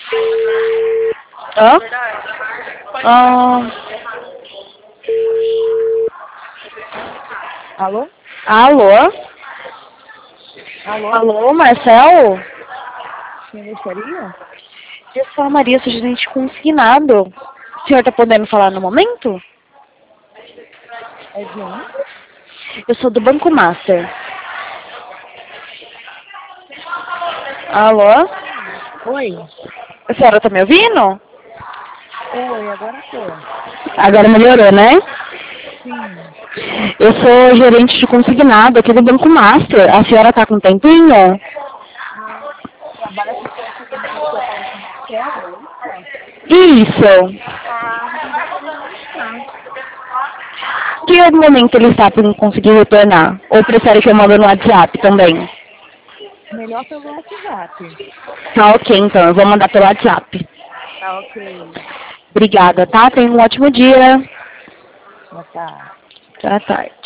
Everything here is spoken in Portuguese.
Hã? Ah, Alô? alô? Alô? Alô, Marcelo? Quem gostaria? Eu sou a Maria, sou gerente consignado. O senhor tá podendo falar no momento? É de onde? Eu sou do Banco Master. Alô? Oi. A senhora tá me ouvindo? Oi, agora tô. Agora melhorou, né? Sim. Eu sou gerente de consignado aqui do Banco Master. A senhora tá com um tempinho? Ah, trabalha com consignado que eu falo com o Marcelo, é isso? Isso. Ah, não dá pra ele não estar. Que momento ele está para conseguir retornar? Ou prefere que eu mande no WhatsApp também? Melhor pelo WhatsApp. Tá ok, então. Eu vou mandar pelo WhatsApp. Tá ok. Obrigada, tá? Tenha um ótimo dia. Boa tarde. Boa tarde.